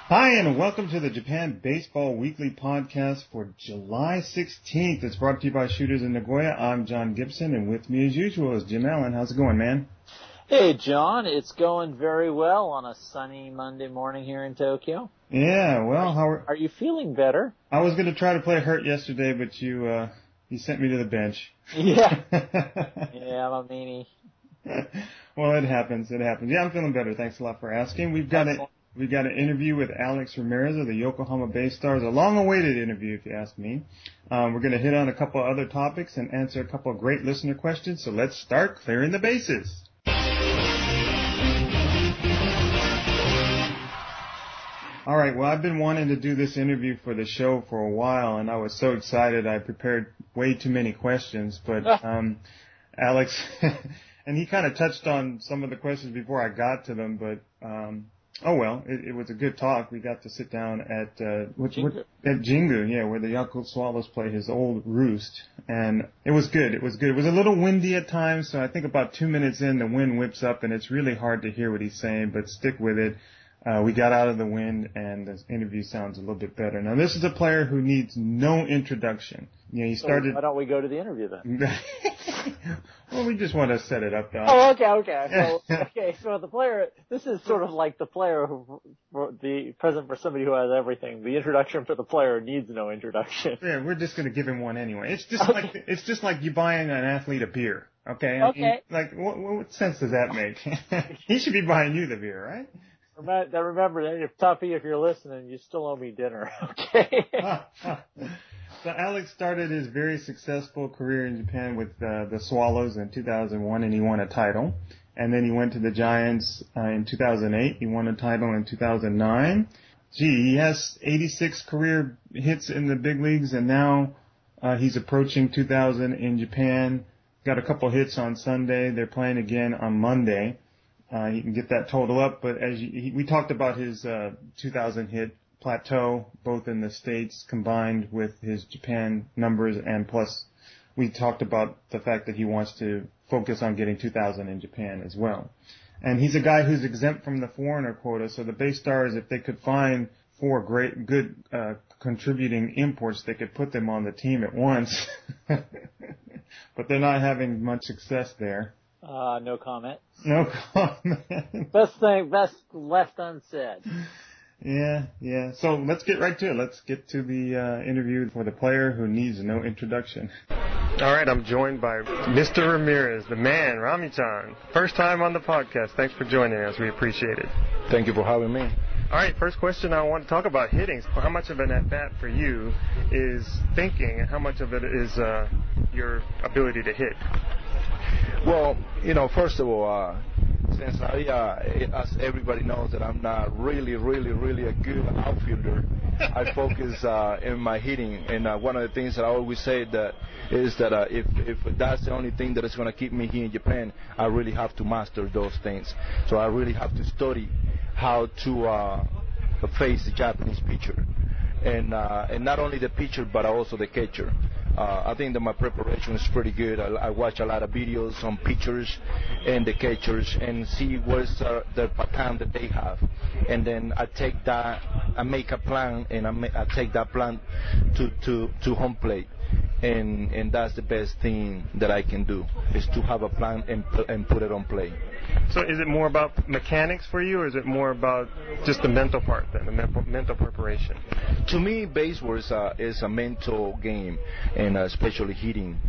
Hi, and welcome to the Japan Baseball Weekly Podcast for July 16th. It's brought to you by Shooters in Nagoya. I'm John Gibson, and with me as usual is Jim Allen. How's it going, man? Hey, John. It's going very well on a sunny Monday morning here in Tokyo. Yeah, well, are you feeling better? I was going to try to play hurt yesterday, but you sent me to the bench. Yeah. Yeah, I'm a meanie. Well, it happens. Yeah, I'm feeling better. Thanks a lot for asking. We've got an interview with Alex Ramirez of the Yokohama Bay Stars, a long-awaited interview, if you ask me. We're going to hit on a couple of other topics and answer a couple of great listener questions, so let's start clearing the bases. All right, well, I've been wanting to do this interview for the show for a while, and I was so excited I prepared way too many questions, but Alex, and he kind of touched on some of the questions before I got to them, but it was a good talk. We got to sit down at Jingu, where the Yakult Swallows play his old roost, and it was good. It was a little windy at times, so I think about 2 minutes in, the wind whips up, and it's really hard to hear what he's saying, but stick with it. We got out of the wind, and the interview sounds a little bit better. Now, this is a player who needs no introduction. He started. So why don't we go to the interview then? Well, we just want to set it up, though. Oh, okay. So the player. This is sort of like the player the present for somebody who has everything. The introduction for the player needs no introduction. Yeah, we're just going to give him one anyway. It's just like you buying an athlete a beer. Okay. Okay. What sense does that make? He should be buying you the beer, right? Remember, if Tuffy, if you're listening, you still owe me dinner, okay? So Alex started his very successful career in Japan with the Swallows in 2001, and he won a title. And then he went to the Giants in 2008. He won a title in 2009. He has 86 career hits in the big leagues, and now he's approaching 2,000 in Japan. Got a couple hits on Sunday. They're playing again on Monday. He can get that total up, but we talked about his 2,000 hit plateau, both in the States combined with his Japan numbers, and plus we talked about the fact that he wants to focus on getting 2,000 in Japan as well. And he's a guy who's exempt from the foreigner quota, so the Bay Stars, if they could find four good contributing imports, they could put them on the team at once. But they're not having much success there. No comment. No comment. Best left unsaid. Yeah. So let's get right to it. Let's get to the interview for the player who needs no introduction. All right, I'm joined by Mr. Ramirez, the man, Rami-chan. First time on the podcast. Thanks for joining us. We appreciate it. Thank you for having me. All right, first question, I want to talk about hitting. How much of an at-bat for you is thinking, and how much of it is your ability to hit? Well, first of all, since as everybody knows that I'm not really a good outfielder, I focus in my hitting. And one of the things that I always say is that if that's the only thing that is going to keep me here in Japan, I really have to master those things. So I really have to study how to face the Japanese pitcher. And not only the pitcher, but also the catcher. I think that my preparation is pretty good. I watch a lot of videos on pitchers and the catchers and see what's the pattern that they have. And then I take that, I make a plan, and I take that plan to home plate. And that's the best thing that I can do, is to have a plan and put it on play. So is it more about mechanics for you, or is it more about just the mental part, then, the mental preparation? To me, baseball is a mental game, and especially hitting.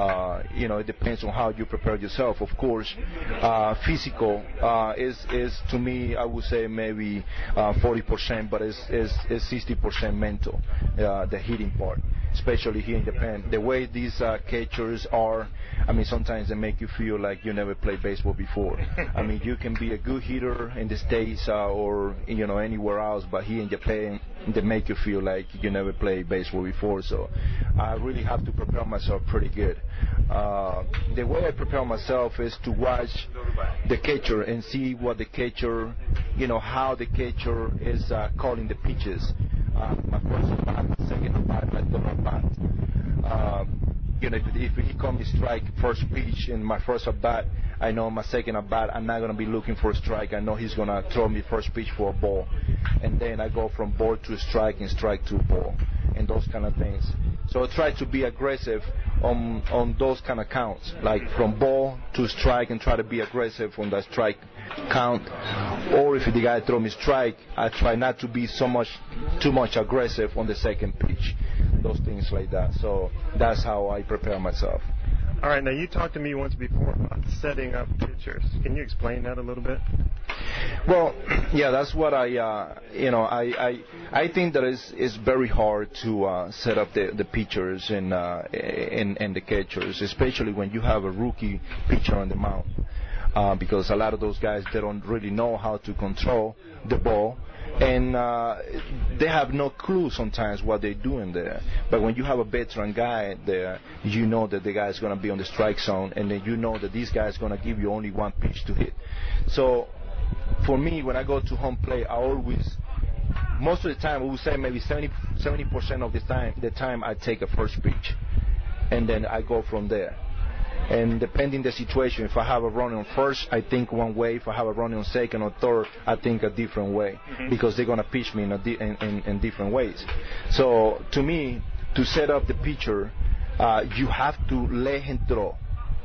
It depends on how you prepare yourself. Of course, physical is to me, I would say maybe 40%, but it's 60% mental, the hitting part. Especially here in Japan, the way these catchers are, sometimes they make you feel like you never played baseball before. You can be a good hitter in the States or anywhere else, but here in Japan, they make you feel like you never played baseball before. So I really have to prepare myself pretty good. The way I prepare myself is to watch the catcher and see what the catcher, how the catcher is calling the pitches. My first bat, second bat, my third bat. if he comes strike first pitch in my first at bat, I know my second at bat I'm not going to be looking for a strike. I know he's going to throw me first pitch for a ball, and then I go from ball to strike and strike to ball, and those kind of things. So I try to be aggressive on those kind of counts, like from ball to strike, and try to be aggressive on that strike count. Or if the guy throw me strike, I try not to be too much aggressive on the second pitch. Those things like that. So that's how I prepare myself. All right, now you talked to me once before about setting up pitchers. Can you explain that a little bit? Well, yeah, that's what I think that it's very hard to set up the pitchers and the catchers, especially when you have a rookie pitcher on the mound, because a lot of those guys, they don't really know how to control the ball. And they have no clue sometimes what they're doing there. But when you have a veteran guy there, you know that the guy is going to be on the strike zone, and then you know that this guy is going to give you only one pitch to hit. So for me, when I go to home plate, I always, most of the time, I would say maybe 70% of the time I take a first pitch, and then I go from there. And depending the situation, if I have a runner on first, I think one way. If I have a runner on second or third, I think a different way, because they're going to pitch me in different ways. So to me, to set up the pitcher, you have to let him throw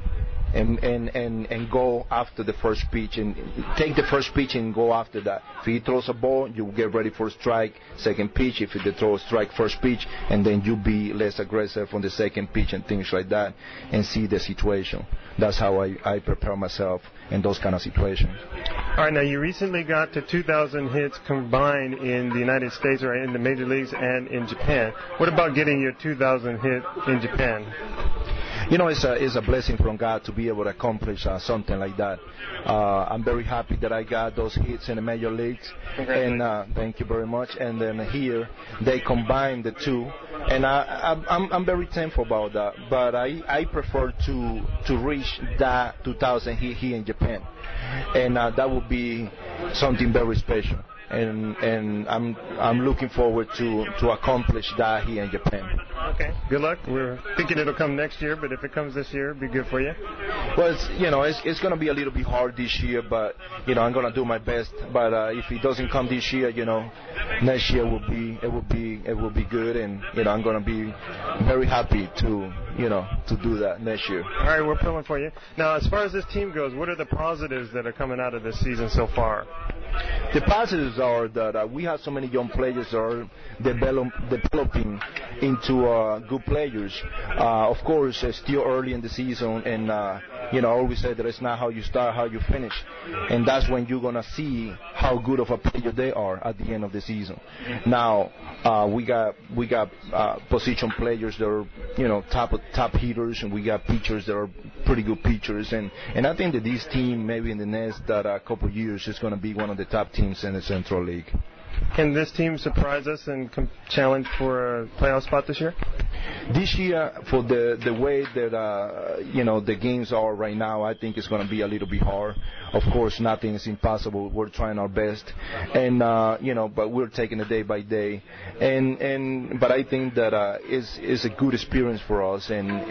and go after the first pitch, and take the first pitch and go after that. If he throws a ball, you get ready for strike, second pitch. If they throw a strike, first pitch, and then you be less aggressive on the second pitch and things like that, and see the situation. That's how I prepare myself in those kind of situations. All right, now you recently got to 2,000 hits combined in the United States, or in the major leagues, and in Japan. What about getting your 2,000 hit in Japan? You know, it's a blessing from God to be able to accomplish something like that. I'm very happy that I got those hits in the major leagues, and thank you very much. And then here they combine the two, and I'm very thankful about that. But I prefer to reach that 2,000 hit here in Japan, and that would be something very special. And I'm looking forward to accomplish that here in Japan. Okay, good luck. We're thinking it'll come next year, but if it comes this year, it'll be good for you. Well, it's going to be a little bit hard this year, but I'm going to do my best. But if it doesn't come this year, next year will be good, and I'm going to be very happy to do that next year. All right, we're pulling for you. Now, as far as this team goes, what are the positives that are coming out of this season so far? The positives are that we have so many young players that are developing into good players. Of course, it's still early in the season, and I always say that it's not how you start, how you finish, and that's when you're gonna see how good of a player they are at the end of the season. Now, we got position players that are top hitters, and we got pitchers that are pretty good pitchers, and I think that this team, maybe in the next couple of years, is going to be one of the top teams in the Central League. Can this team surprise us and challenge for a playoff spot this year? This year, for the way that the games are right now, I think it's going to be a little bit hard. Of course, nothing is impossible. We're trying our best, and but we're taking it day by day. But I think that it's a good experience for us,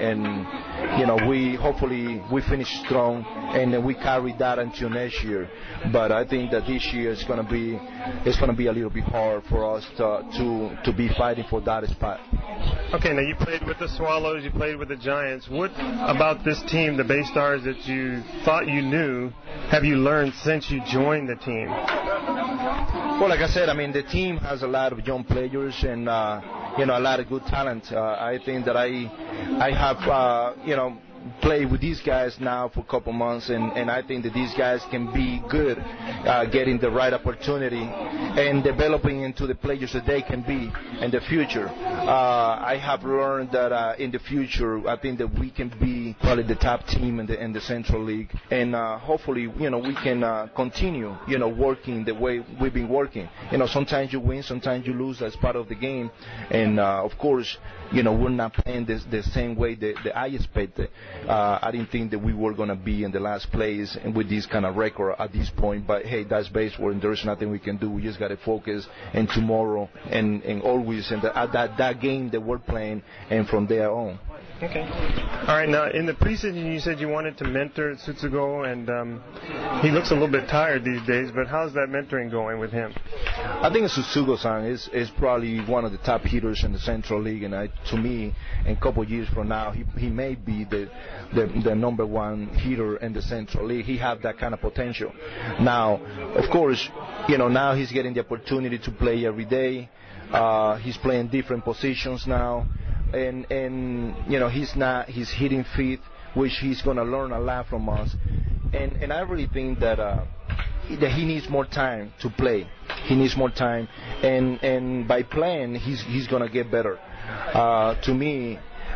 and we hopefully we finish strong, and then we carry that until next year. But I think that this year it's going to be a little bit hard for us to be fighting for that spot. Okay, now you played with the Swallows, you played with the Giants. What about this team, the Bay Stars, that you thought you knew, have you learned since you joined the team? Well, like I said, the team has a lot of young players and a lot of good talent. I think that I have play with these guys now for a couple months, and I think that these guys can be good, getting the right opportunity and developing into the players that they can be in the future. I have learned that in the future, I think that we can be probably the top team in the Central League, and hopefully, we can continue, working the way we've been working. Sometimes you win, sometimes you lose. That's part of the game, and of course, we're not playing the same way that I expected. I didn't think that we were going to be in the last place and with this kind of record at this point. But hey, that's baseball, and there's nothing we can do. We just got to focus on tomorrow and always at that game that we're playing, and from there on. Okay. All right. Now, in the preseason, you said you wanted to mentor Tsutsugo, and he looks a little bit tired these days. But how's that mentoring going with him? I think Tsutsugo-san is probably one of the top hitters in the Central League, and to me, in a couple of years from now, he may be the number one hitter in the Central League. He has that kind of potential. Now, of course, now he's getting the opportunity to play every day. He's playing different positions now, and he's hitting feet, which he's going to learn a lot from us. And I really think that he needs more time to play. He needs more time, and by playing, he's going to get better. To me,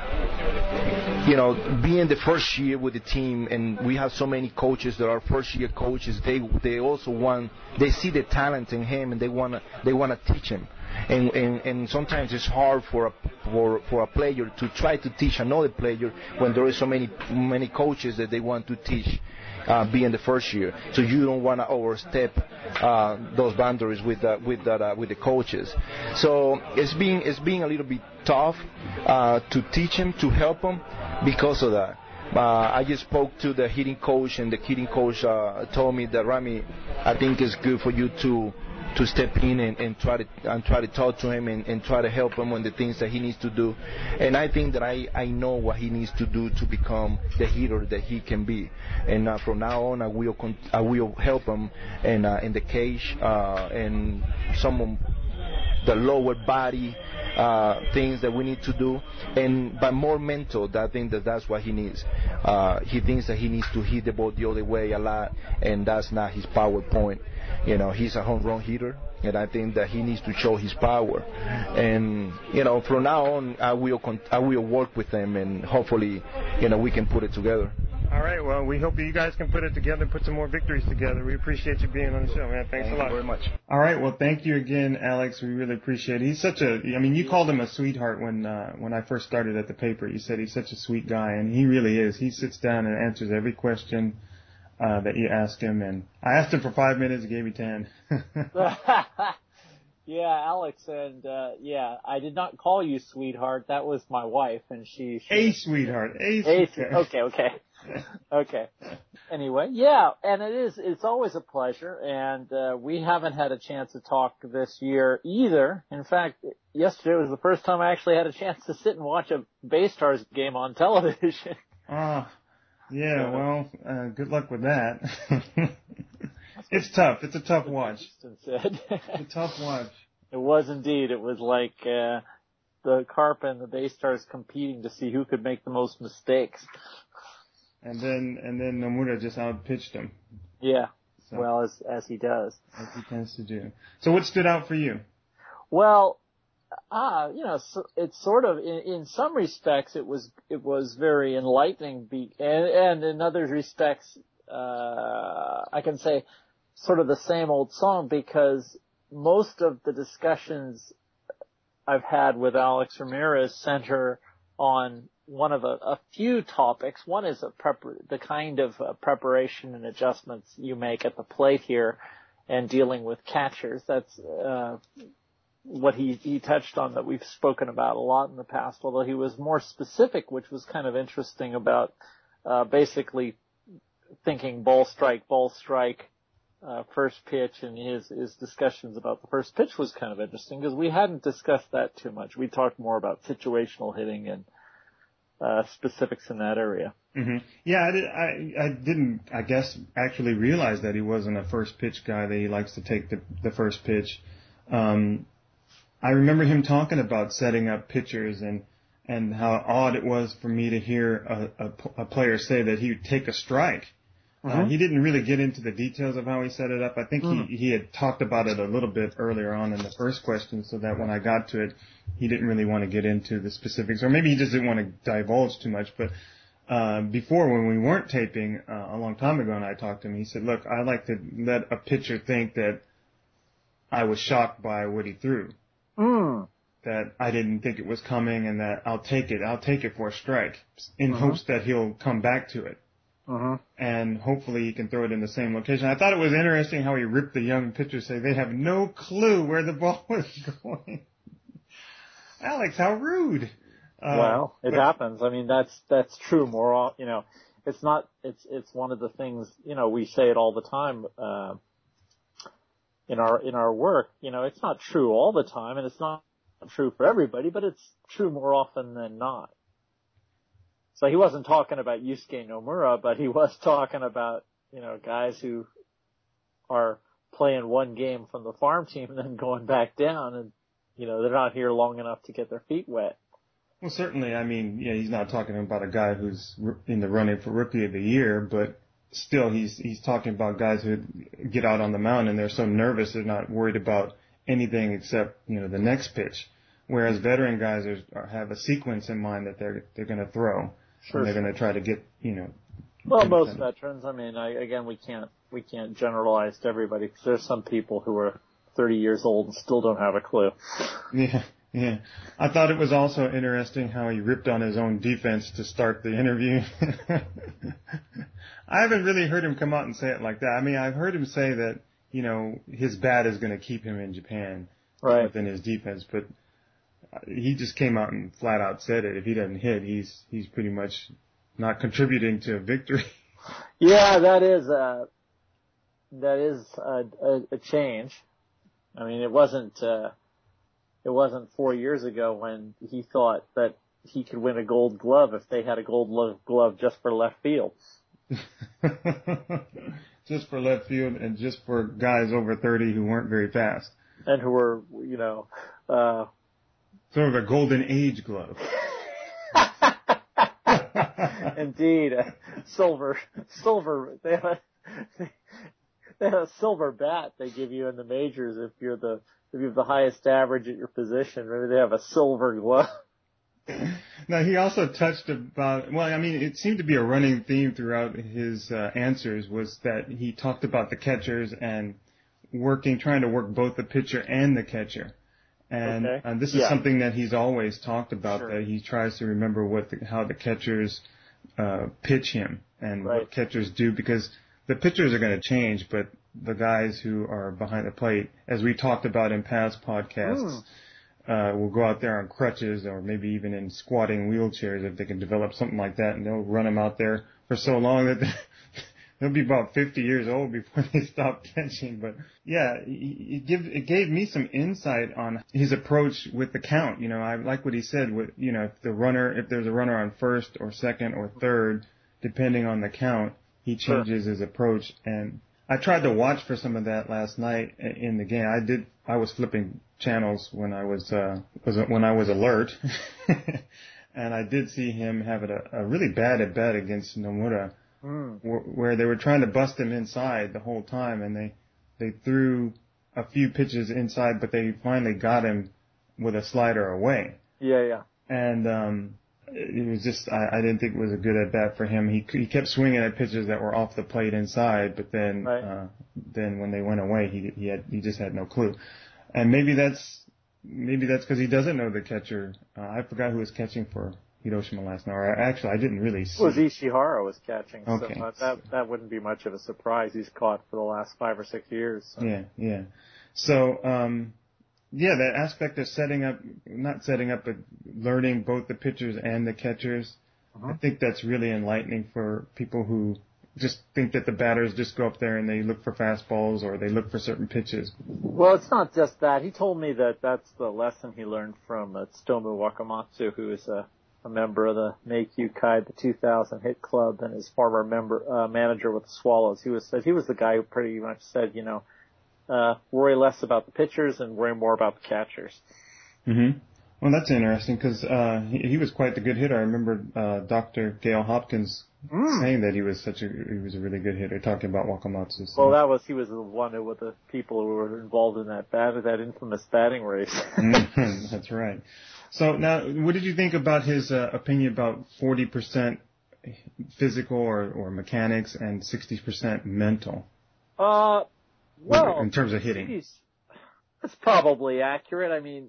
being the first year with the team, and we have so many coaches that are first year coaches. They also they see the talent in him, and they wanna teach him. And sometimes it's hard for a player to try to teach another player when there is so many coaches that they want to teach. Being the first year, so you don't want to overstep those boundaries with the coaches. So it's being a little bit tough to teach him, to help him because of that. I just spoke to the hitting coach, and the hitting coach told me that, Rami, I think it's good for you to step in and try to talk to him and try to help him on the things that he needs to do. And I think that I know what he needs to do to become the hitter that he can be. And from now on, I will help him in the cage and some of the lower body things that we need to do, but more mental. I think that's what he needs. He thinks that he needs to hit the ball the other way a lot, and that's not his power point. He's a home run hitter, and I think that he needs to show his power. And from now on, I will work with him, and hopefully, we can put it together. All right. Well, we hope you guys can put it together and put some more victories together. We appreciate you being on the show, man. Thanks a lot. Thank you very much. All right. Well, thank you again, Alex. We really appreciate it. He's you called him a sweetheart when I first started at the paper. You said he's such a sweet guy, and he really is. He sits down and answers every question that you ask him. And I asked him for 5 minutes. He gave me 10. Yeah, Alex, and I did not call you sweetheart. That was my wife, and she a sweetheart. Okay. Okay. Anyway, yeah, and it's always a pleasure, and we haven't had a chance to talk this year either. In fact, yesterday was the first time I actually had a chance to sit and watch a Baystars game on television. Yeah, well, good luck with that. It's tough. It's a tough watch. It's a tough watch. It was indeed. It was like the Carp and the Baystars competing to see who could make the most mistakes. And then Nomura just outpitched him. Yeah. So, well, as he does. As he tends to do. So what stood out for you? Well, it's sort of in some respects it was very enlightening, and in other respects I can say sort of the same old song, because most of the discussions I've had with Alex Ramirez center on one of a few topics. One is the kind of preparation and adjustments you make at the plate here and dealing with catchers. That's what he touched on, that we've spoken about a lot in the past, although he was more specific, which was kind of interesting, about basically thinking ball strike, first pitch, and his discussions about the first pitch was kind of interesting, because we hadn't discussed that too much. We talked more about situational hitting and specifics in that area. Mm-hmm. Yeah, I didn't, I guess, actually realize that he wasn't a first pitch guy, that he likes to take the first pitch. I remember him talking about setting up pitchers and how odd it was for me to hear a player say that he would take a strike. Mm-hmm. He didn't really get into the details of how he set it up. I think he had talked about it a little bit earlier on in the first question, so that when I got to it, he didn't really want to get into the specifics, or maybe he just didn't want to divulge too much. But before, when we weren't taping, a long time ago, and I talked to him, he said, look, I like to let a pitcher think that I was shocked by what he threw. That I didn't think it was coming, and that I'll take it for a strike, in hopes that he'll come back to it. And hopefully he can throw it in the same location. I thought it was interesting how he ripped the young pitchers, say they have no clue where the ball was going. Alex, how rude. Well, it happens. I mean, that's true more, it's not, it's one of the things, we say it all the time, in our work, it's not true all the time and it's not true for everybody, but it's true more often than not. So he wasn't talking about Yusuke Nomura, but he was talking about, guys who are playing one game from the farm team and then going back down and, they're not here long enough to get their feet wet. Well, certainly, I mean, he's not talking about a guy who's in the running for Rookie of the Year, but still he's talking about guys who get out on the mound and they're so nervous they're not worried about anything except, the next pitch. Whereas veteran guys have a sequence in mind that they're going to throw. Sure. And they're going to try to get, Well, most veterans, I mean, again, we can't generalize to everybody because there's some people who are 30 years old and still don't have a clue. Yeah. I thought it was also interesting how he ripped on his own defense to start the interview. I haven't really heard him come out and say it like that. I mean, I've heard him say that, his bat is going to keep him in Japan within his defense, but he just came out and flat out said it. If he doesn't hit, he's pretty much not contributing to a victory. Yeah, that is a change. I mean, it wasn't 4 years ago when he thought that he could win a Gold Glove if they had a Gold Glove just for left field. Just for left field and just for guys over 30 who weren't very fast. And who were, sort of a golden age glove. Indeed, silver. They have a silver bat they give you in the majors if you have the highest average at your position. Maybe they have a silver glove. Now, he also touched about, it seemed to be a running theme throughout his answers was that he talked about the catchers and trying to work both the pitcher and the catcher. And this is something that he's always talked about, that he tries to remember how the catchers pitch him and what catchers do, because the pitchers are going to change, but the guys who are behind the plate, as we talked about in past podcasts, will go out there on crutches or maybe even in squatting wheelchairs if they can develop something like that, and they'll run them out there for so long that they'll be about 50 years old before they stop catching. But yeah, it gave me some insight on his approach with the count. I like what he said with, if there's a runner on first or second or third, depending on the count, he changes his approach. And I tried to watch for some of that last night in the game. I was flipping channels when I was alert. And I did see him having a really bad at bat against Nomura, where they were trying to bust him inside the whole time, and they threw a few pitches inside, but they finally got him with a slider away. Yeah. And it was just, I didn't think it was a good at bat for him. He kept swinging at pitches that were off the plate inside, but then when they went away, he just had no clue. And maybe that's because he doesn't know the catcher. I forgot who was catching for Hiroshima last night. Or actually, I didn't really see. It was Ishihara was catching, okay. So that wouldn't be much of a surprise. He's caught for the last 5 or 6 years. So. Yeah. So, that aspect of not setting up, but learning both the pitchers and the catchers, I think that's really enlightening for people who just think that the batters just go up there and they look for fastballs or they look for certain pitches. Well, it's not just that. He told me that that's the lesson he learned from Tsutomu Wakamatsu, who is a member of the Meikyu Kai, the 2000 hit club, and his former manager with the Swallows. He was the guy who pretty much said, worry less about the pitchers and worry more about the catchers. Mm-hmm. Well, that's interesting because he was quite the good hitter. I remember Dr. Gail Hopkins saying that he was a really good hitter, talking about Wakamatsu. So. Well, he was the one with the people who were involved in that infamous batting race. That's right. So now, what did you think about his opinion about 40% physical or mechanics and 60% mental? Well, in terms of hitting, it's probably accurate. I mean,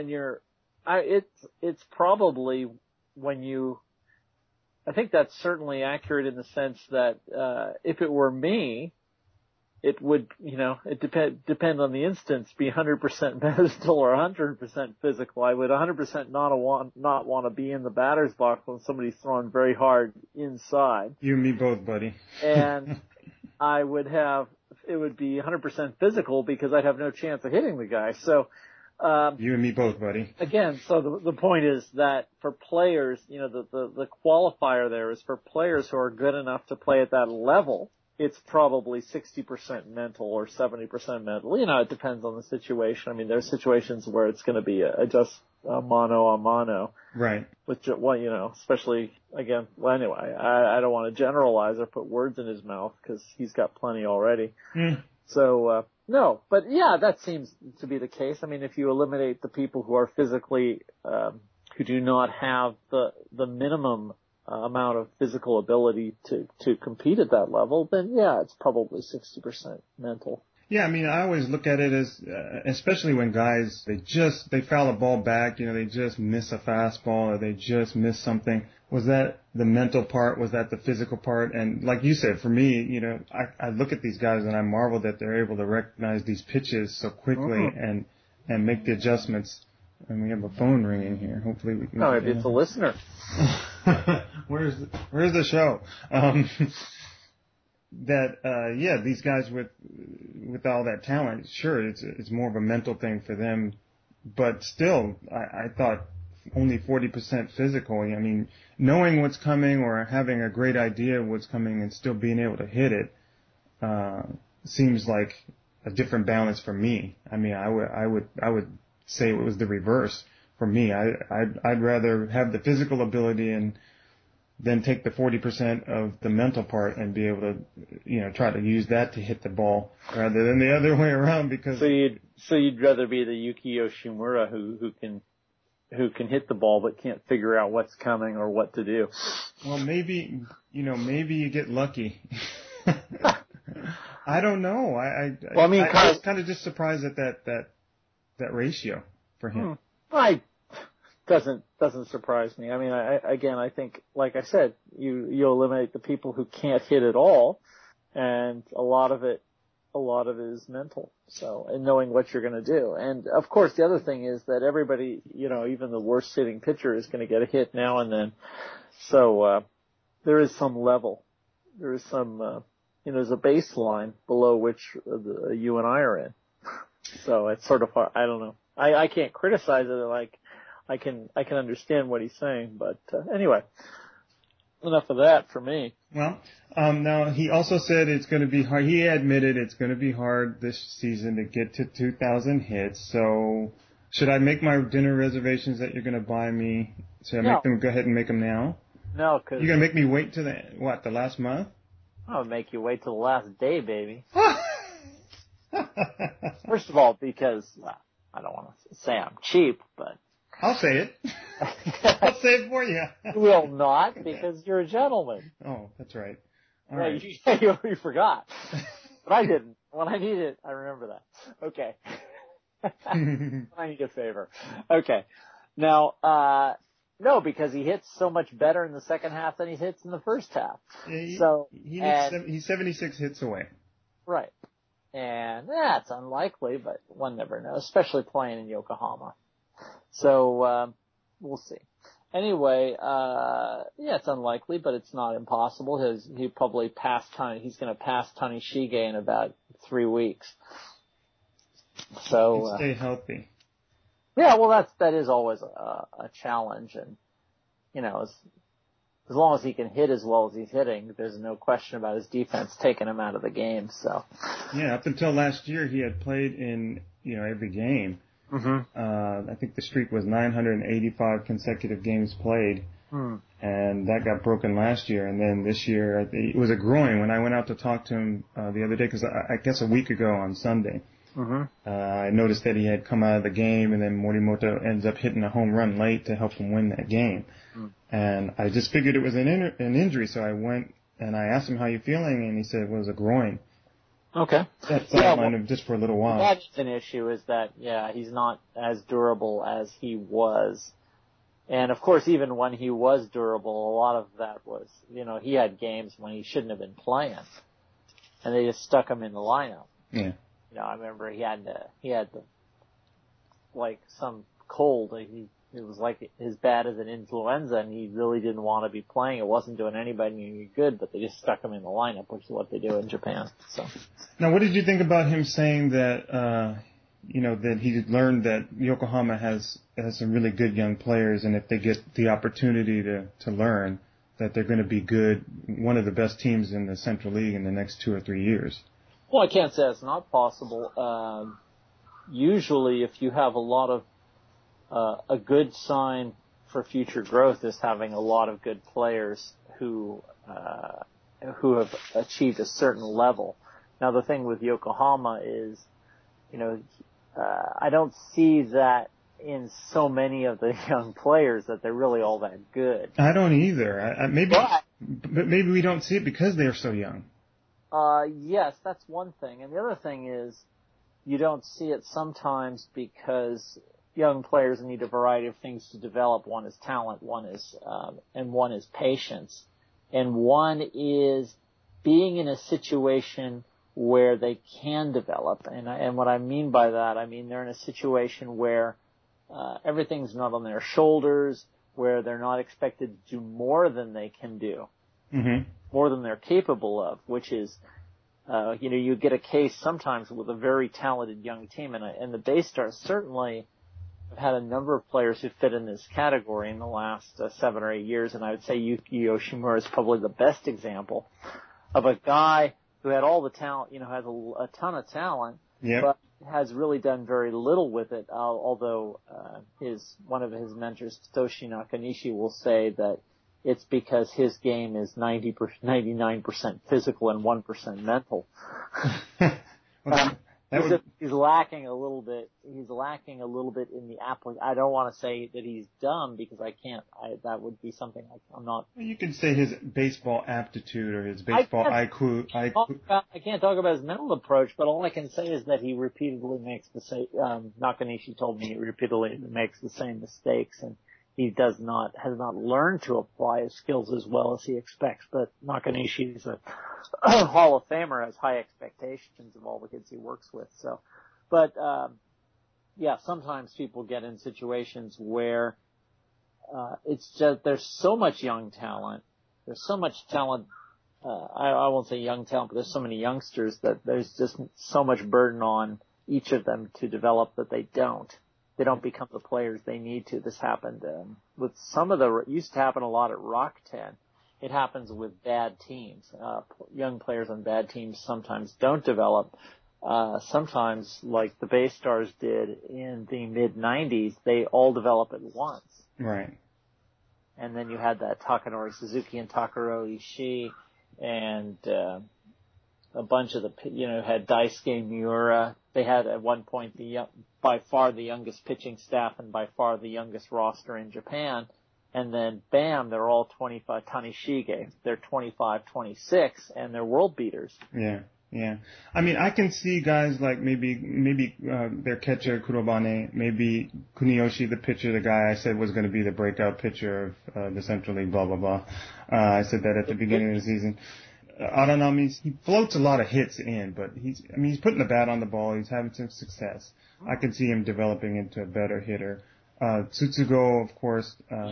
it's probably when you. I think that's certainly accurate in the sense that if it were me, it would, it depend on the instance, be 100% mental or 100% physical. I would 100% not want to be in the batter's box when somebody's throwing very hard inside. You and me both, buddy. And it would be 100% physical because I'd have no chance of hitting the guy. So, you and me both, buddy. Again, so the point is that for players, the qualifier there is for players who are good enough to play at that level, it's probably 60% mental or 70% mental. It depends on the situation. I mean, there's situations where it's going to be just a mano a mano. Right. Which, especially, again, anyway, I don't want to generalize or put words in his mouth because he's got plenty already. So, no, but yeah, that seems to be the case. I mean, if you eliminate the people who are physically, who do not have the minimum amount of physical ability to compete at that level, then yeah, it's probably 60% mental. Yeah, I mean, I always look at it as, especially when guys, they foul a ball back, they just miss a fastball or they just miss something. Was that the mental part? Was that the physical part? And like you said, for me, I look at these guys and I marvel that they're able to recognize these pitches so quickly and make the adjustments. And we have a phone ringing here. Hopefully we can. No, it's a listener. Where's the show? These guys with all that talent, sure, it's more of a mental thing for them, but still, I thought only 40% physical. I mean, knowing what's coming or having a great idea of what's coming and still being able to hit it, seems like a different balance for me. I mean, I would say it was the reverse for me. I'd rather have the physical ability and then take the 40% of the mental part and be able to, try to use that to hit the ball rather than the other way around. Because so you'd rather be the Yuki Yoshimura who can hit the ball but can't figure out what's coming or what to do. Well, maybe you get lucky. I don't know. I was kind of just surprised at that ratio for him. Doesn't surprise me. I mean, I think, like I said, you eliminate the people who can't hit at all, and a lot of it is mental. So, and knowing what you're going to do. And of course, the other thing is that everybody, even the worst hitting pitcher is going to get a hit now and then. So, there is some level. There is some, there's a baseline below which you and I are in. So it's sort of hard. I don't know. I can't criticize it I can understand what he's saying, but anyway, enough of that for me. Well, now he also said it's going to be hard. He admitted it's going to be hard this season to get to 2,000 hits. So, should I make my dinner reservations that you're going to buy me? Should I go ahead and make them now? No, because you're going to make me wait to the last month? I'll make you wait till the last day, baby. First of all, because I don't want to say I'm cheap, but I'll say it. I'll say it for you. You will not, because you're a gentleman. Oh, that's right. All right. You forgot. But I didn't. When I need it, I remember that. Okay. I need a favor. Okay. Now, no, because he hits so much better in the second half than he hits in the first half. Yeah, he's 76 hits away. Right. And that's unlikely, but one never knows, especially playing in Yokohama. So, we'll see. Anyway, it's unlikely, but it's not impossible. He'll probably he's going to pass Tanishige in about 3 weeks. So, stay healthy. Yeah, well, that is always a challenge. And, as long as he can hit as well as he's hitting, there's no question about his defense taking him out of the game, so. Yeah, up until last year, he had played in, every game. Mm-hmm. I think the streak was 985 consecutive games played, and that got broken last year. And then this year, it was a groin. When I went out to talk to him the other day, because I guess a week ago on Sunday, I noticed that he had come out of the game, and then Morimoto ends up hitting a home run late to help him win that game. And I just figured it was an injury, so I went and I asked him, "How you feeling?" And he said it was a groin. Okay. That's sidelined him just for a little while. That's an issue, is that, he's not as durable as he was. And of course, even when he was durable, a lot of that was, he had games when he shouldn't have been playing. and they just stuck him in the lineup. Yeah. You know, I remember he had like some cold. It was like as bad as an influenza, and he really didn't want to be playing. It wasn't doing anybody any good, but they just stuck him in the lineup, which is what they do in Japan. So. Now, what did you think about him saying that, that he learned that Yokohama has some really good young players, and if they get the opportunity to learn, that they're going to be good, one of the best teams in the Central League in the next 2 or 3 years? Well, I can't say it's not possible. Usually, if you have a lot of a good sign for future growth is having a lot of good players who have achieved a certain level. Now, the thing with Yokohama is, I don't see that in so many of the young players that they're really all that good. I don't either. But maybe we don't see it because they're so young. Yes, that's one thing. And the other thing is you don't see it sometimes because young players need a variety of things to develop. One is talent, one is patience. And one is being in a situation where they can develop. And what I mean by that, I mean they're in a situation where everything's not on their shoulders, where they're not expected to do more than they can do, more than they're capable of, which is, you get a case sometimes with a very talented young team, and the Baystars certainly have had a number of players who fit in this category in the last 7 or 8 years, and I would say Yuki Yoshimura is probably the best example of a guy who had all the talent, has a ton of talent, but has really done very little with it, although one of his mentors, Toshi Nakanishi, will say that it's because his game is 99% physical and 1% mental. He's lacking a little bit. He's lacking a little bit in the application. I don't want to say that he's dumb because I can't. That would be something I'm not. You can say his baseball aptitude or his baseball IQ. I can't talk about his mental approach, but all I can say is that he repeatedly makes the same. Nakanishi told me he repeatedly makes the same mistakes, and he has not learned to apply his skills as well as he expects. But Nakanishi is a Hall of Famer, has high expectations of all the kids he works with. So, but sometimes people get in situations where it's just there's so much young talent. There's so much talent. I won't say young talent, but there's so many youngsters that there's just so much burden on each of them to develop that they don't. They don't become the players they need to. This happened with some of it used to happen a lot at Rakuten. It happens with bad teams. Young players on bad teams sometimes don't develop. Sometimes, like the Baystars did in the mid-'90s, they all develop at once. Right. And then you had that Takanori Suzuki and Takaro Ishii, and a bunch of had Daisuke Miura. They had at one point by far the youngest pitching staff and by far the youngest roster in Japan. And then, bam, they're all 25. Tanishige, they're 25, 26, and they're world beaters. Yeah. I mean, I can see guys like maybe their catcher Kurobane, maybe Kuniyoshi, the pitcher, the guy I said was going to be the breakout pitcher of the Central League, blah, blah, blah. I said that at the beginning of the season. Aranami, he floats a lot of hits in, but he's putting the bat on the ball. He's having some success. I can see him developing into a better hitter. Tsutsugo, of course,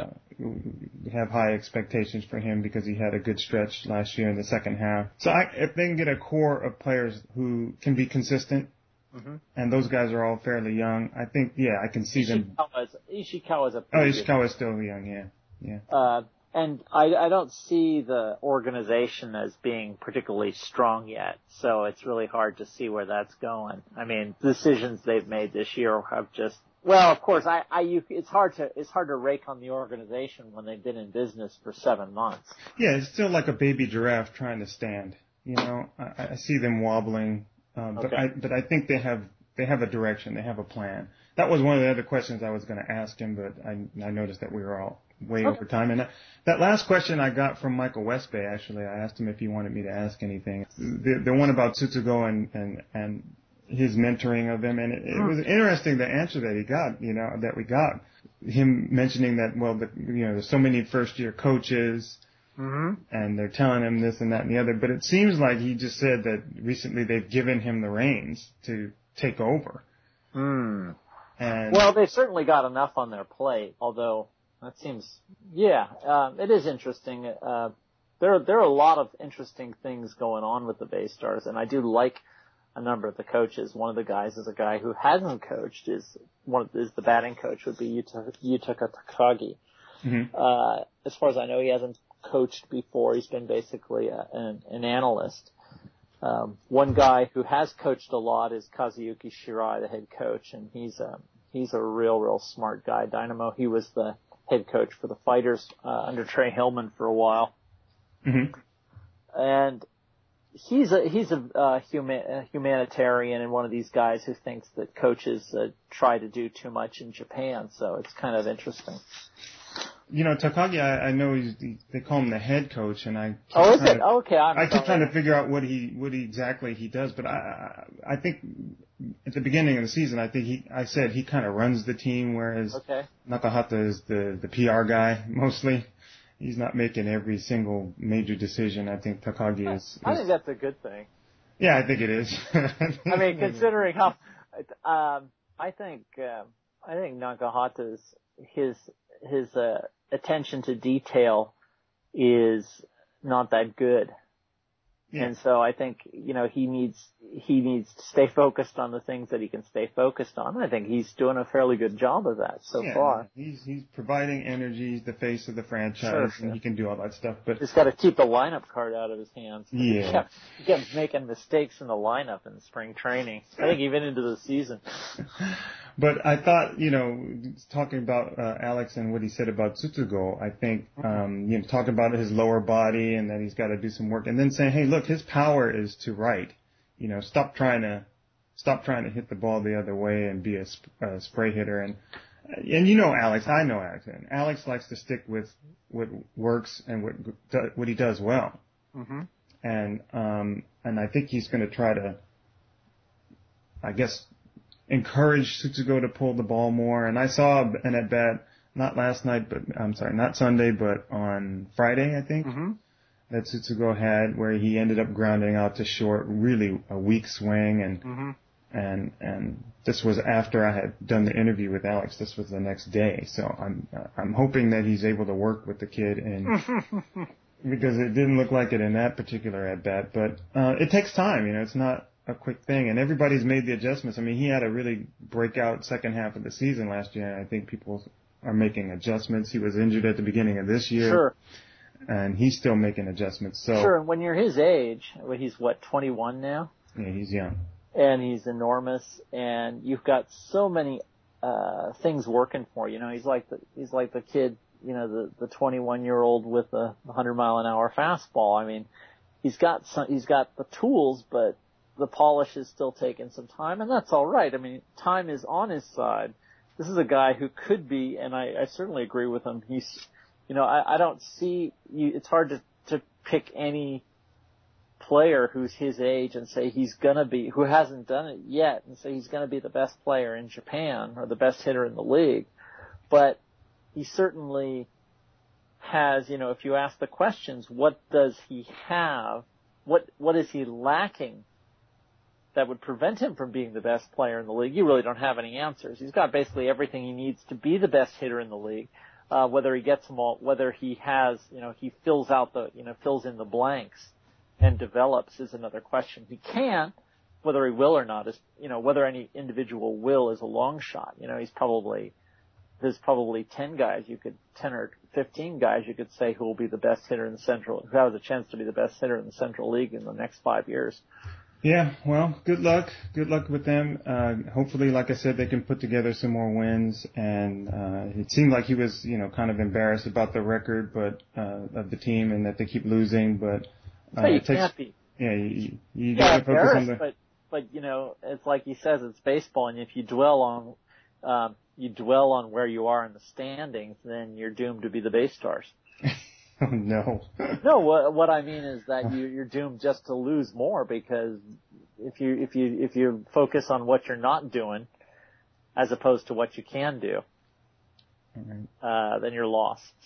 have high expectations for him because he had a good stretch last year in the second half. So if they can get a core of players who can be consistent, and those guys are all fairly young, I think, I can see them. Ishikawa's Ishikawa's still young, yeah. And I don't see the organization as being particularly strong yet, so it's really hard to see where that's going. I mean, decisions they've made this year have just, well, of course, it's hard to rake on the organization when they've been in business for 7 months. Yeah, it's still like a baby giraffe trying to stand. I see them wobbling, but I think they have a direction, they have a plan. That was one of the other questions I was going to ask him, but I noticed that we were all way over time. And that last question I got from Michael Westbay, actually, I asked him if he wanted me to ask anything. The one about Tsutsugo and his mentoring of him, and it was interesting the answer that he got, that we got. Him mentioning that, there's so many first year coaches, and they're telling him this and that and the other. But it seems like he just said that recently they've given him the reins to take over. Mm. And well, they've certainly got enough on their plate, although that seems, it is interesting. There are a lot of interesting things going on with the Bay Stars, and I do like a number of the coaches. One of the guys is a guy who hasn't coached, is the batting coach, would be Yutaka Takagi. Mm-hmm. As far as I know, he hasn't coached before. He's been basically an analyst. One guy who has coached a lot is Kazuyuki Shirai, the head coach, and he's a real smart guy. Dynamo, he was the head coach for the Fighters under Trey Hillman for a while. Mm-hmm. And he's a humanitarian and one of these guys who thinks that coaches try to do too much in Japan, so it's kind of interesting. You know, Takagi, I know they call him the head coach, and I keep trying to figure out what exactly he does, but I think at the beginning of the season, I said he kind of runs the team, whereas Nakahata is the PR guy mostly. He's not making every single major decision. I think Takagi is. I think that's a good thing. Yeah, I think it is. I mean, considering how, I think Nakahata's his attention to detail is not that good. Yeah. And so I think, he needs to stay focused on the things that he can stay focused on. I think he's doing a fairly good job of that so far. He's providing energy. He's the face of the franchise, and he can do all that stuff. But he's got to keep the lineup card out of his hands. Yeah. He kept making mistakes in the lineup in spring training. I think even into the season. But I thought, talking about Alex and what he said about Tsutsugo, I think, talking about his lower body and that he's got to do some work, and then saying, hey, look, his power is to right. Stop trying to hit the ball the other way and be a spray hitter. And Alex, I know Alex, and Alex likes to stick with what works and what he does well. Mm-hmm. And I think he's going to try to, I guess, encourage Tsutsugo to pull the ball more. And I saw an at bat, not Sunday, but on Friday, I think, that Tsutsugo had, where he ended up grounding out to short, really a weak swing. And this was after I had done the interview with Alex. This was the next day. So I'm hoping that he's able to work with the kid and because it didn't look like it in that particular at bat, but it takes time, it's not a quick thing, and everybody's made the adjustments. I mean, he had a really breakout second half of the season last year, and I think people are making adjustments. He was injured at the beginning of this year. Sure. And he's still making adjustments. So sure, and when you're his age, he's 21 now? Yeah, he's young. And he's enormous, and you've got so many things working for you. He's like the kid, the 21-year-old with a 100-mile-an-hour fastball. I mean, he's got the tools, but the polish is still taking some time, and that's all right. I mean, time is on his side. This is a guy who could be, and I certainly agree with him. He's, I don't see you. It's hard to pick any player who's his age and say he's gonna be, who hasn't done it yet, and say he's gonna be the best player in Japan or the best hitter in the league. But he certainly has, if you ask the questions, what does he have? What is he lacking that would prevent him from being the best player in the league? You really don't have any answers. He's got basically everything he needs to be the best hitter in the league. Whether he gets them all, whether he has, he fills in the blanks and develops is another question. He can, whether he will or not is, whether any individual will is a long shot. There's probably 10 or 15 guys you could say who will be the best hitter in the Central, who has a chance to be the best hitter in the Central League in the next 5 years. Yeah, well, good luck. Good luck with them. Hopefully, like I said, they can put together some more wins. And it seemed like he was, kind of embarrassed about the record, but of the team, and that they keep losing. But you can't be. Yeah, you got to focus on the. But it's like he says, it's baseball, and if you dwell on where you are in the standings, then you're doomed to be the Bay Stars. Oh, no. No, what I mean is that you're doomed just to lose more, because if you focus on what you're not doing as opposed to what you can do, then you're lost. So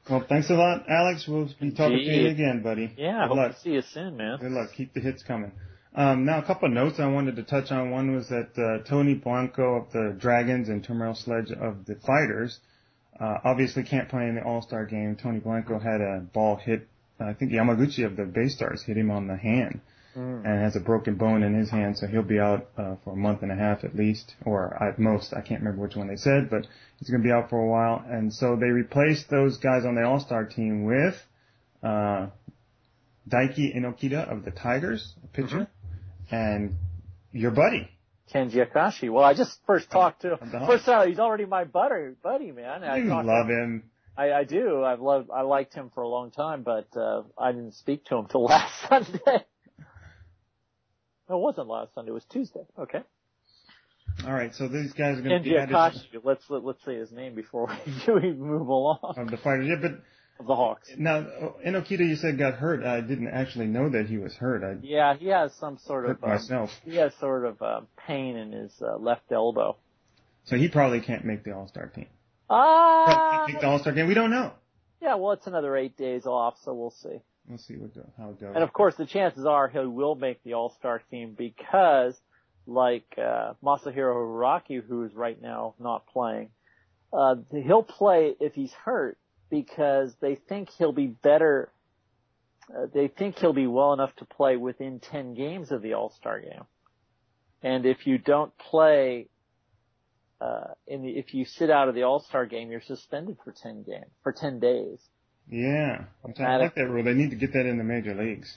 Well, thanks a lot, Alex. We'll be talking to you again, buddy. Yeah, Good luck. Hope to see you soon, man. Good luck. Keep the hits coming. Now, a couple of notes I wanted to touch on. One was that Tony Blanco of the Dragons and Terrell Sledge of the Fighters obviously can't play in the All-Star game. Tony Blanco had a ball hit, I think Yamaguchi of the Bay Stars hit him on the hand and has a broken bone in his hand, so he'll be out for a month and a half at least, or at most. I can't remember which one they said, but he's going to be out for a while. And so they replaced those guys on the All-Star team with Daiki Inokita of the Tigers, a pitcher, and your buddy. Kenji Akashi. Well, I just first talked to him. First of all, he's already my buddy, man. You love him. I do. I liked him for a long time, but I didn't speak to him till last Sunday. No, it wasn't last Sunday. It was Tuesday. Okay. All right. So these guys are going to be added. Let's say his name before we move along. Of the Fighters, yeah, but of the Hawks. Now, Inokita, you said got hurt. I didn't actually know that he was hurt. Yeah, he has some sort of myself. He has sort of pain in his left elbow. So he probably can't make the All-Star team. Probably can't make the All-Star game. We don't know. Yeah, well, it's another 8 days off, so we'll see. We'll see how it goes. And of course, the chances are he will make the All-Star team because, like Masahiro Hiraki, who is right now not playing, he'll play if he's hurt because they think he'll be better. They think he'll be well enough to play within 10 games of the All-Star game. And if you don't play, if you sit out of the All-Star game, you're suspended for 10 days. Yeah, I like that rule. They need to get that in the major leagues.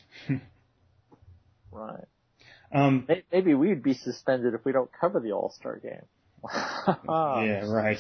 Right. Maybe we'd be suspended if we don't cover the All-Star game. Yeah, right.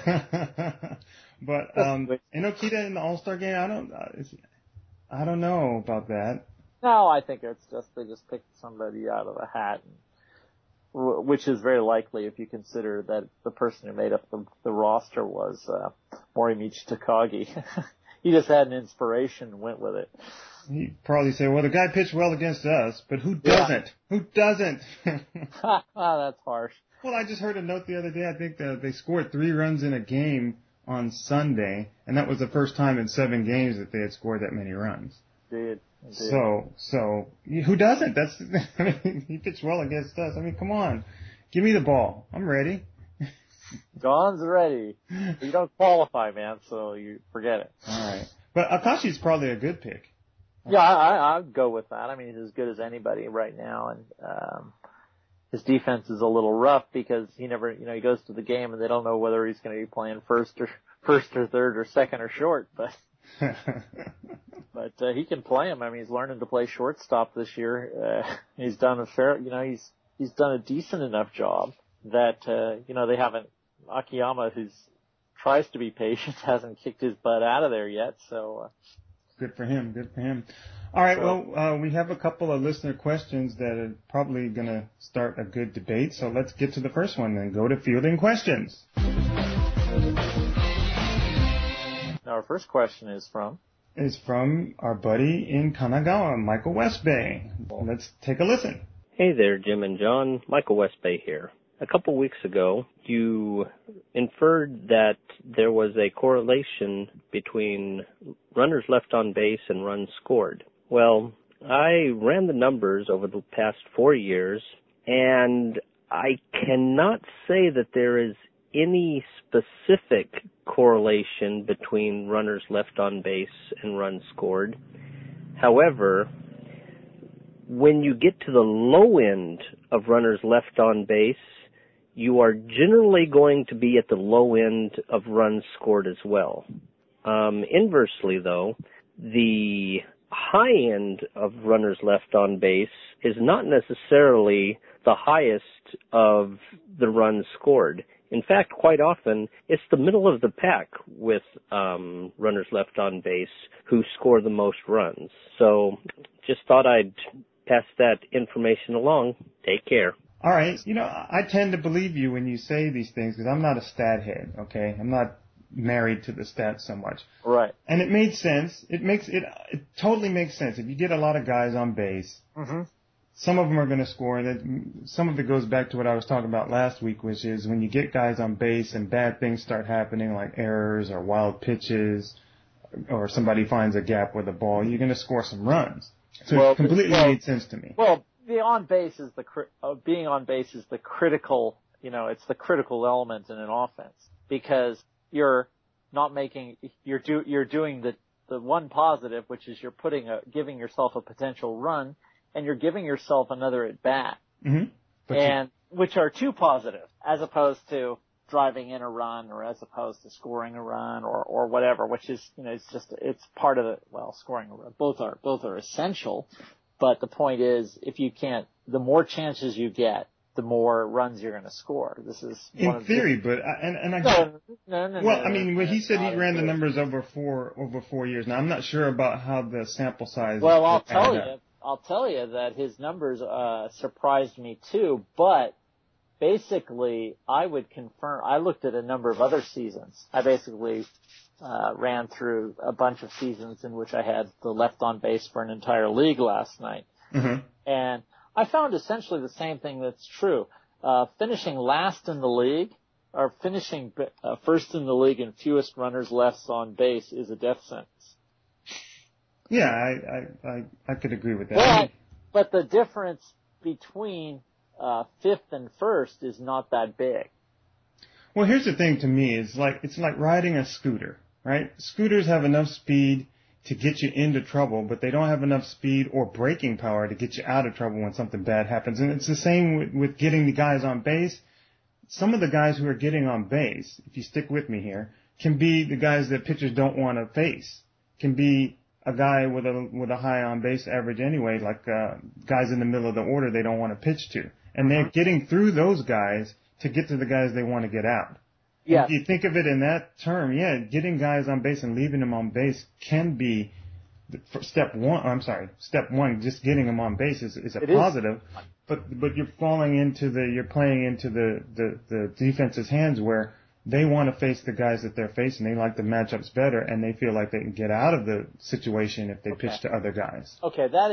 But Inokita in the All-Star game, I don't know about that. No, I think it's just they just picked somebody out of a hat, which is very likely if you consider that the person who made up the roster was Morimichi Takagi. He just had an inspiration and went with it. He'd probably say, well, the guy pitched well against us, but who doesn't? Yeah. Who doesn't? That's harsh. Well, I just heard a note the other day. I think they scored 3 runs in a game on Sunday, and that was the first time in 7 games that they had scored that many runs. Indeed. So who doesn't? He pitched well against us. I mean, come on. Give me the ball. I'm ready. John's ready. You don't qualify, man, so you forget it. All right. But Akashi's probably a good pick. Yeah, I'd go with that. I mean, he's as good as anybody right now, and his defense is a little rough because he never, he goes to the game and they don't know whether he's going to be playing first or third or second or short, but he can play him. I mean, he's learning to play shortstop this year. He's done he's done a decent enough job that they haven't. Akiyama, who tries to be patient, hasn't kicked his butt out of there yet. So good for him. Good for him. All right. Well, we have a couple of listener questions that are probably going to start a good debate. So let's get to the first one and go to fielding questions. Our first question is from our buddy in Kanagawa, Michael Westbay. Let's take a listen. Hey there, Jim and John. Michael Westbay here. A couple weeks ago, you inferred that there was a correlation between runners left on base and runs scored. Well, I ran the numbers over the past 4 years, and I cannot say that there is any specific correlation between runners left on base and runs scored. However, when you get to the low end of runners left on base, you are generally going to be at the low end of runs scored as well. Inversely, though, the high end of runners left on base is not necessarily the highest of the runs scored. In fact, quite often, it's the middle of the pack with runners left on base who score the most runs. So just thought I'd pass that information along. Take care. All right. I tend to believe you when you say these things because I'm not a stat head, okay? I'm not married to the stats so much. Right. And it made sense. It totally makes sense. If you get a lot of guys on base, some of them are going to score, and some of it goes back to what I was talking about last week, which is when you get guys on base and bad things start happening like errors or wild pitches, or somebody finds a gap with a ball, you're going to score some runs. So Well, it completely made sense to me. Well, being on base is the critical, it's the critical element in an offense, because you're doing the one positive, which is you're giving yourself a potential run, and you're giving yourself another at bat. Mm-hmm. Which are two positives, as opposed to driving in a run, or as opposed to scoring a run, or whatever, which is, it's part of scoring a run. Both are essential, but the point is, the more chances you get, the more runs you're going to score. This is in theory, but when he said he ran the numbers over 4 years. Now I'm not sure about how the sample size. Well, I'll tell you that his numbers surprised me too, but basically I would confirm. I looked at a number of other seasons. I basically ran through a bunch of seasons in which I had the left on base for an entire league last night, and I found essentially the same thing that's true. Finishing last in the league, or finishing first in the league in fewest runners left on base, is a death sentence. Yeah, I could agree with that. But the difference between fifth and first is not that big. Well, here's the thing to me. It's like riding a scooter, right? Scooters have enough speed to get you into trouble, but they don't have enough speed or braking power to get you out of trouble when something bad happens. And it's the same with getting the guys on base. Some of the guys who are getting on base, if you stick with me here, can be the guys that pitchers don't want to face. Can be a guy with a high on base average anyway, like guys in the middle of the order they don't want to pitch to. And they're getting through those guys to get to the guys they want to get out. Yeah. If you think of it in that term, getting guys on base and leaving them on base can be step one. Just getting them on base is a positive, but you're playing into the defense's hands where they want to face the guys that they're facing. They like the matchups better, and they feel like they can get out of the situation if they pitch to other guys. Okay, that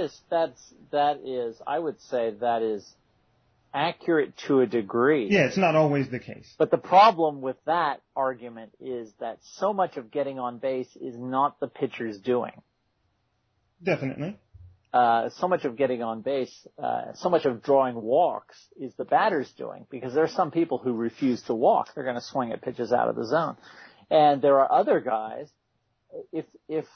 is. I would say that is accurate to a degree. Yeah, it's not always the case. But the problem with that argument is that so much of getting on base is not the pitcher's doing. Definitely. So much of getting on base, so much of drawing walks is the batter's doing, because there are some people who refuse to walk. They're going to swing at pitches out of the zone. And there are other guys, if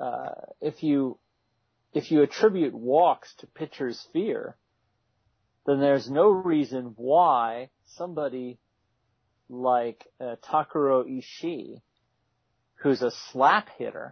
you attribute walks to pitcher's fear, then there's no reason why somebody like Takuro Ishii, who's a slap hitter,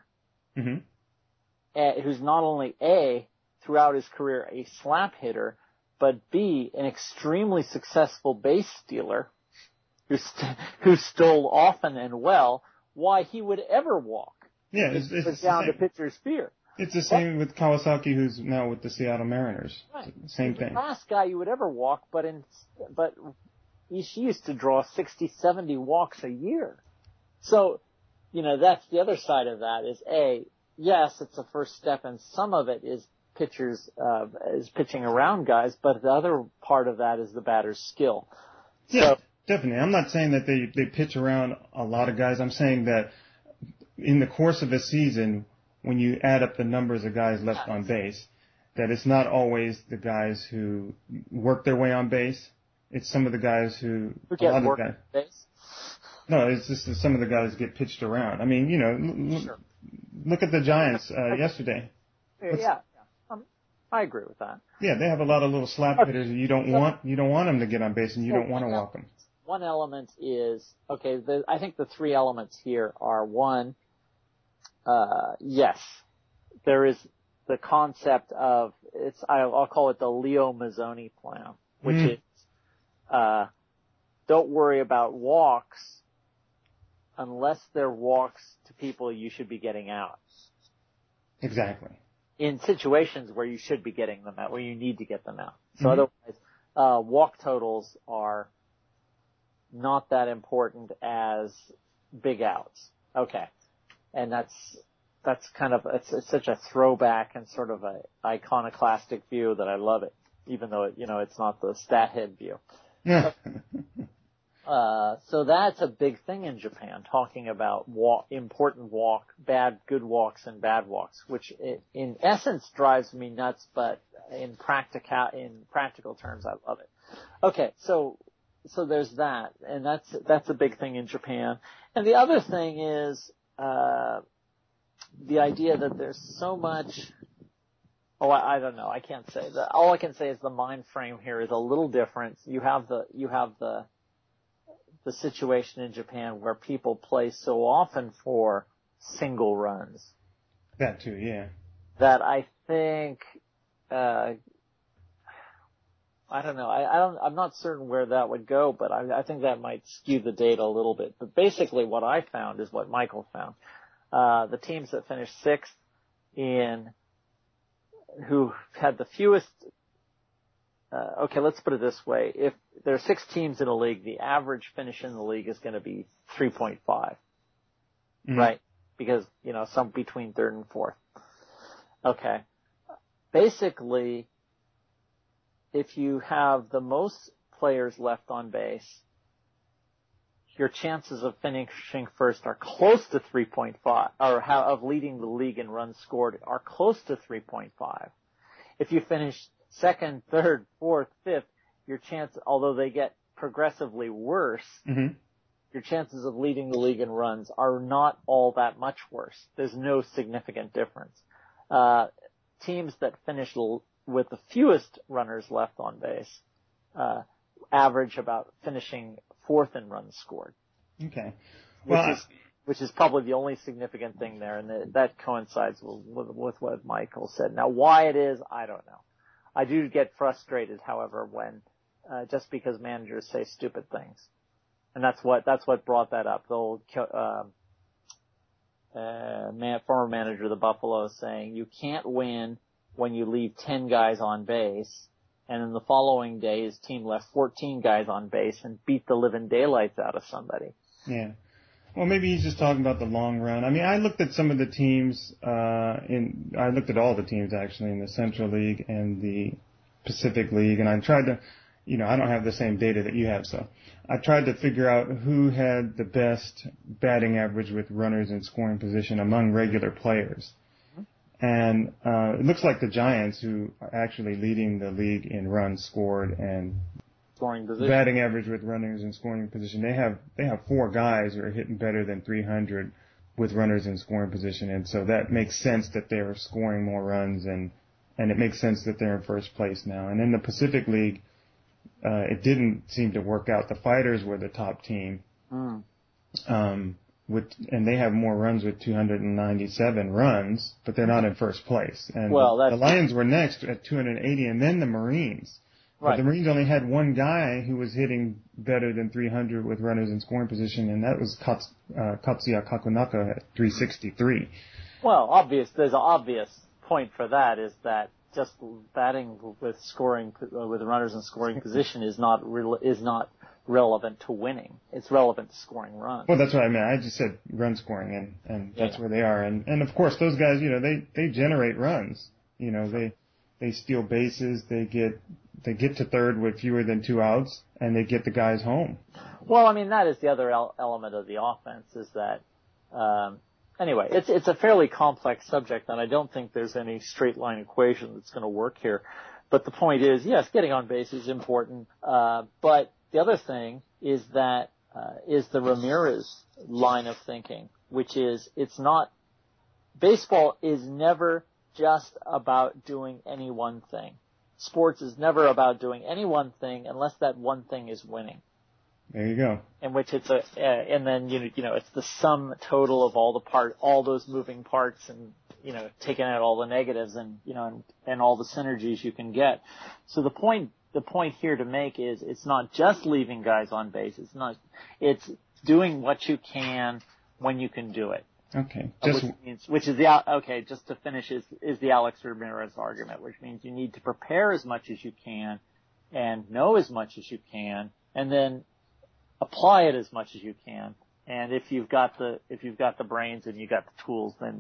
who's not only A, throughout his career, a slap hitter, but B, an extremely successful base stealer, who stole often and well, why he would ever walk. Yeah, it's down to pitcher's fear. It's the same with Kawasaki, who's now with the Seattle Mariners. Right. Same thing. The last guy you would ever walk, but she used to draw 60, 70 walks a year. So, that's the other side of that is yes, it's a first step, and some of it is pitchers, is pitching around guys, but the other part of that is the batter's skill. Yeah, definitely. I'm not saying that they pitch around a lot of guys. I'm saying that in the course of a season, when you add up the numbers of guys left on base, that it's not always the guys who work their way on base. It's some of the guys who get work on base. No, it's just that some of the guys get pitched around. I mean, look at the Giants yesterday. Yeah. I agree with that. Yeah, they have a lot of little slap hitters. You don't want them to get on base, and you don't want to walk them. One element is I think the three elements here are one. Yes, there is the concept of I'll call it the Leo Mazzoni plan, which is don't worry about walks unless they're walks to people you should be getting out. Exactly. In situations where you should be getting them out, where you need to get them out. So otherwise, walk totals are not that important as big outs. Okay. And that's kind of, it's such a throwback and sort of a iconoclastic view that I love it, even though it's not the stat head view. Yeah. So that's a big thing in Japan, talking about important good walks and bad walks, which in essence drives me nuts, but in practical terms, I love it. Okay, so there's that, and that's a big thing in Japan. And the other thing is, the idea that there's so much, I don't know, I can't say that. All I can say is the mind frame here is a little different. You have the situation in Japan where people play so often for single runs. That too, yeah. That I think, I don't know. I'm not certain where that would go, but I think that might skew the data a little bit. But basically what I found is what Michael found. The teams that finished sixth who had the fewest, let's put it this way. If there are 6 teams in a league, the average finish in the league is going to be 3.5. Mm-hmm. Right? Because, some between third and fourth. Okay. Basically, if you have the most players left on base, your chances of finishing first are close to 3.5, or of leading the league in runs scored are close to 3.5. If you finish second, third, fourth, fifth, your chance, although they get progressively worse, mm-hmm. your chances of leading the league in runs are not all that much worse. There's no significant difference. Teams that finish with the fewest runners left on base average about finishing fourth in runs scored. Okay. Which is probably the only significant thing there, and that coincides with what Michael said. Now, why it is, I don't know. I do get frustrated, however, when just because managers say stupid things, and that's what brought that up. The old former manager of the Buffaloes saying you can't win when you leave 10 guys on base, and then the following day his team left 14 guys on base and beat the living daylights out of somebody. Yeah. Well, maybe he's just talking about the long run. I mean, I looked at some of the teams, I looked at all the teams actually in the Central League and the Pacific League, and I tried to, I don't have the same data that you have, so I tried to figure out who had the best batting average with runners in scoring position among regular players. And it looks like the Giants, who are actually leading the league in runs scored and scoring position, batting average with runners in scoring position, they have 4 guys who are hitting better than 300 with runners in scoring position, and so that makes sense that they're scoring more runs, and it makes sense that they're in first place now. And in the Pacific League, it didn't seem to work out. The Fighters were the top team. And they have more runs with 297 runs, but they're not in first place. And the Lions were next at 280, and then the Marines. Right. But the Marines only had one guy who was hitting better than 300 with runners in scoring position, and that was Katsuya Kakunaka at 363. Well, there's an obvious point for that is that just batting with runners in scoring position is not relevant to winning. It's relevant to scoring runs. Well, that's what I meant. I just said run scoring, and that's where they are. And of course, those guys, they generate runs. They steal bases. They get to third with fewer than 2 outs, and they get the guys home. Well, I mean, that is the other element of the offense is that, anyway, it's a fairly complex subject, and I don't think there's any straight line equation that's going to work here. But the point is, yes, getting on base is important, but the other thing is that is the Ramirez line of thinking, which is baseball is never just about doing any one thing. Sports is never about doing any one thing unless that one thing is winning. There you go. In which it's and then it's the sum total of all those moving parts, and taking out all the negatives, and and all the synergies you can get. So the point here to make is it's not just leaving guys on base. It's doing what you can when you can do it. Okay. Just to finish is the Alex Ramirez argument, which means you need to prepare as much as you can and know as much as you can, and then apply it as much as you can. And if you've got the brains and you've got the tools, then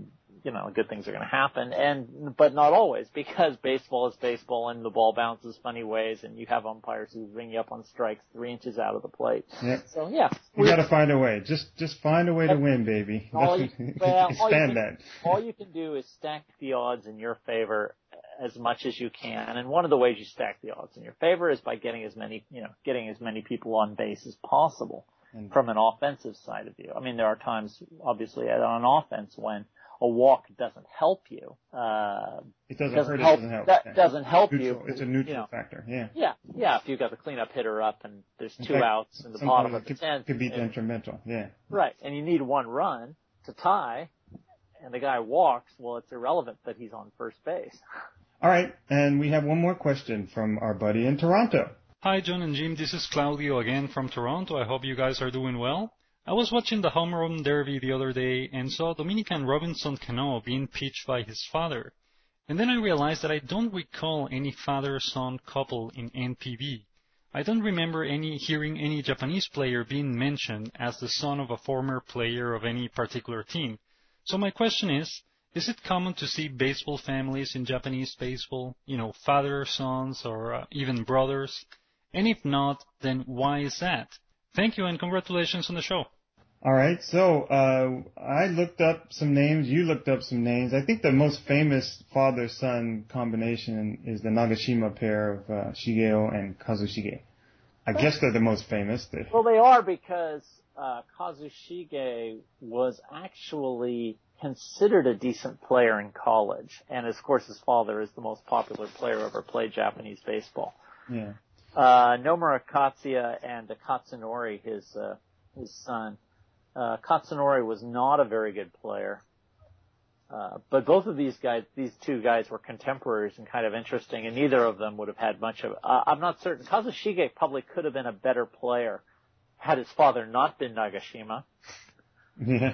good things are going to happen. But not always, because baseball is baseball and the ball bounces funny ways, and you have umpires who ring you up on strikes 3 inches out of the plate. Yep. So yeah. You got to find a way. Just find a way to win, baby. Expand that. All you can do is stack the odds in your favor as much as you can. And one of the ways you stack the odds in your favor is by getting as many people on base as possible from an offensive side of view. I mean, there are times, obviously, on offense when a walk doesn't help you. It doesn't help. That doesn't help neutral, you. It's a neutral factor, yeah. Yeah, if you've got the cleanup hitter up and there's two outs in the bottom of the 10th. It could be detrimental, yeah. Right, and you need one run to tie, and the guy walks, well, it's irrelevant that he's on first base. All right, and we have one more question from our buddy in Toronto. Hi, John and Jim. This is Claudio again from Toronto. I hope you guys are doing well. I was watching the Home Run Derby the other day and saw Dominican Robinson Cano being pitched by his father. And then I realized that I don't recall any father-son couple in NPB. I don't remember hearing any Japanese player being mentioned as the son of a former player of any particular team. So my question is it common to see baseball families in Japanese baseball, father, sons, or even brothers? And if not, then why is that? Thank you and congratulations on the show. All right, so I looked up some names. You looked up some names. I think the most famous father-son combination is the Nagashima pair of Shigeo and Kazushige. I guess they're the most famous. Well, they are because Kazushige was actually considered a decent player in college, and of course his father is the most popular player ever played Japanese baseball. Yeah. Nomura Katsuya and Katsunori, his son. Katsunori was not a very good player. But both of these two guys were contemporaries and kind of interesting, and neither of them would have had much of, I'm not certain. Kazushige probably could have been a better player had his father not been Nagashima. Yeah.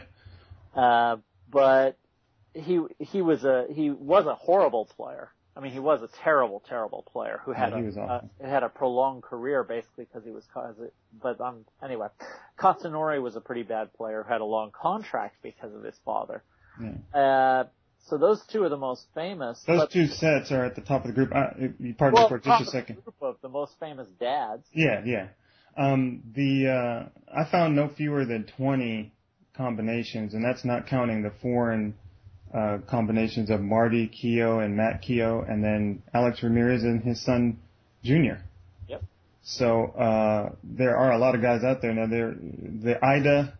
But he was a horrible player. I mean, he was a terrible, terrible player who had had a prolonged career basically because he was. Anyway, Katsunori was a pretty bad player who had a long contract because of his father. Yeah. So those two are the most famous. Those two sets are at the top of the group. Pardon me for just a second. Group of the most famous dads. Yeah. I found no fewer than 20 combinations, and that's not counting the foreign combinations of Marty Keough and Matt Keough, and then Alex Ramirez and his son Junior. Yep. So there are a lot of guys out there now. The Ida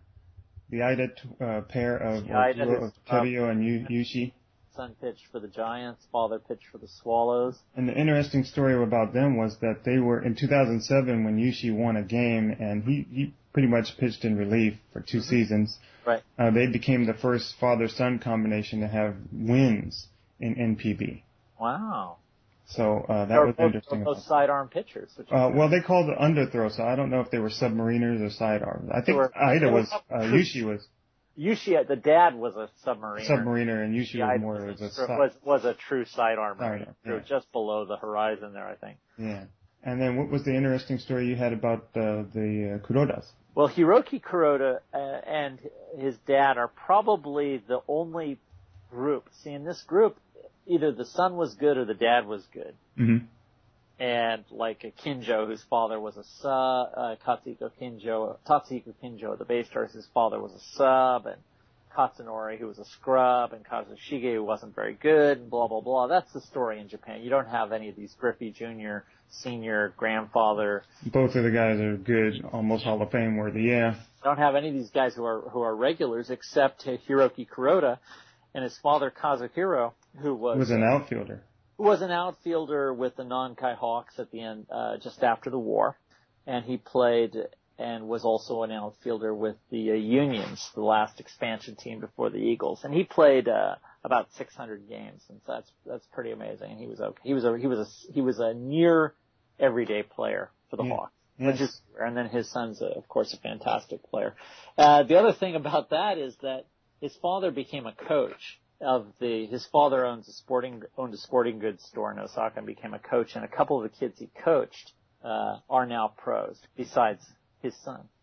pair of Teruyo and Yushi. Son pitched for the Giants, father pitched for the Swallows. And the interesting story about them was that they were in 2007 when Yushi won a game, and he pretty much pitched in relief for 2 seasons. Right. They became the first father-son combination to have wins in NPB. Wow. So that was interesting. Those sidearm pitchers. Well, they called it underthrow, so I don't know if they were submariners or sidearms. I think Yushi was. Yushi, the dad was a submariner. Submariner, and Yushi was more was a true sidearmer. Just below the horizon there, I think. Yeah. And then what was the interesting story you had about the Kurodas? Well, Hiroki Kuroda and his dad are probably the only group. See, in this group, either the son was good or the dad was good. Mm-hmm. And like a Kinjo, whose father was a sub, Tatsuhiko Kinjo, the base stars, his father was a sub, and Katsunori, who was a scrub, and Kazushige, who wasn't very good, and blah, blah, blah. That's the story in Japan. You don't have any of these Griffey Jr., senior, grandfather. Both of the guys are good, almost Hall of Fame worthy, yeah. Don't have any of these guys who are regulars except Hiroki Kuroda and his father Kazuhiro, who was an outfielder. Who was an outfielder with the Nankai Hawks at the end, just after the war. And he played and was also an outfielder with the Unions, the last expansion team before the Eagles. And he played about 600 games, and so that's pretty amazing. And he was okay. He was a near everyday player for the Hawks. Yes. And then his son's of course a fantastic player. The other thing about that is that his father became a coach his father owned a sporting goods store in Osaka and became a coach, and a couple of the kids he coached are now pros besides his son.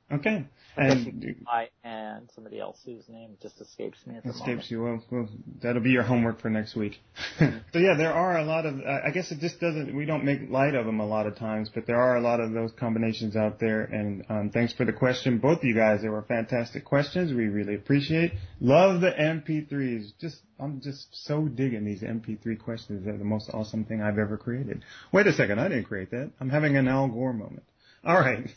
Okay. And somebody else whose name just escapes me at the moment. Escapes you. Well, that'll be your homework for next week. So yeah, there are a lot of, I guess it just doesn't, we don't make light of them a lot of times, but there are a lot of those combinations out there. And thanks for the question, both of you guys. They were fantastic questions. We really appreciate. Love the MP3s. I'm just so digging these MP3 questions. They're the most awesome thing I've ever created. Wait a second, I didn't create that. I'm having an Al Gore moment. All right.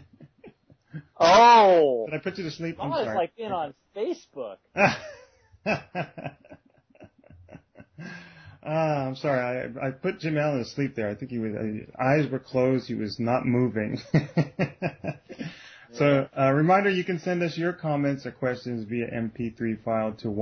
Oh! Did I put you to sleep? I'm sorry. It's like being on Facebook. I'm sorry. I put Jim Allen to sleep there. I think he was, eyes were closed. He was not moving. So, reminder, you can send us your comments or questions via MP3 file to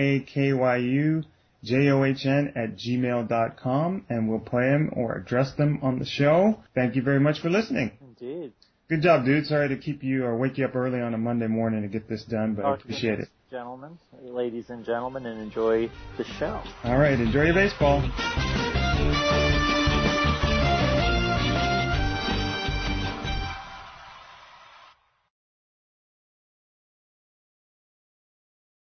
yakyujohn@gmail.com, and we'll play them or address them on the show. Thank you very much for listening. Indeed. Good job, dude. Sorry to keep you or wake you up early on a Monday morning to get this done, but I appreciate it. Gentlemen, ladies and gentlemen, and enjoy the show. All right. Enjoy your baseball.